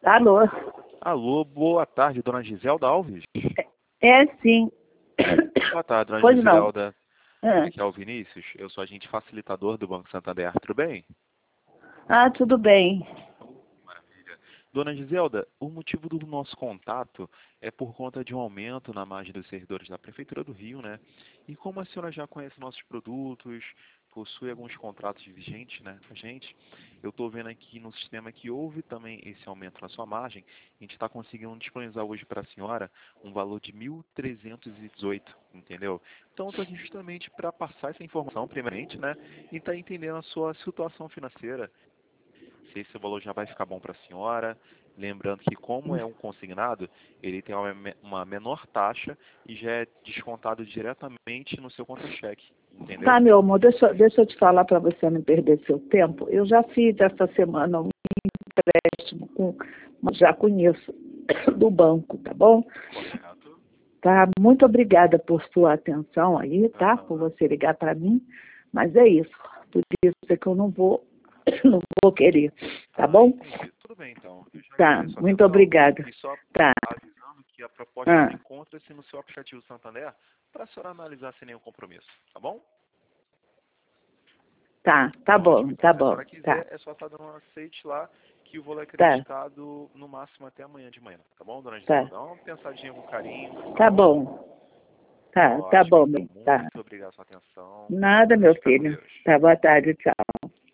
Alô? Alô, boa tarde, dona Giselda Alves. É, sim. Boa tarde, dona Pois não. Giselda. Ah, Aqui é o Vinícius, eu sou agente facilitador do Banco Santander, tudo bem? tudo bem. Maravilha. Dona Giselda, o motivo do nosso contato é por conta de um aumento na margem dos servidores da Prefeitura do Rio, né? E como a senhora já conhece nossos produtos, possui alguns contratos vigentes, né, com a gente, eu estou vendo aqui no sistema que houve também esse aumento na sua margem. A gente está conseguindo disponibilizar hoje para a senhora um valor de 1.318, entendeu? Então, estou aqui justamente para passar essa informação, primeiramente, né, e estar entendendo a sua situação financeira, se esse valor já vai ficar bom para a senhora. Lembrando que, como é um consignado, ele tem uma menor taxa e já é descontado diretamente no seu contra-cheque, Tá, entendeu? meu amor, deixa eu te falar para você não perder seu tempo. Eu já fiz essa semana um empréstimo já conheço do banco, tá bom? Correto. Tá, muito obrigada por sua atenção aí, tá? Por Aham. você ligar para mim. Mas é isso. Por isso é que eu não vou, não vou querer, tá bom? Entendi. Tudo bem, então. Eu já Tá, agradeço a muito atenção. obrigada. E só Tá. avisando que a proposta ela Ah, encontra-se no seu aplicativo Santander para a senhora analisar sem nenhum compromisso, tá bom? tá Ótimo. bom, Então, tá se a bom, senhora tá, quiser, é só estar dando um aceite lá que o valor é tá, acreditado no máximo até amanhã de manhã, tá bom, dona tá. Gisela? Dá uma pensadinha com carinho, tá Tá bom? bom, tá Ótimo, bom, então. tá. Muito obrigado pela sua atenção. Nada, meu Fica com filho. Deus. Tá, boa tarde, tchau.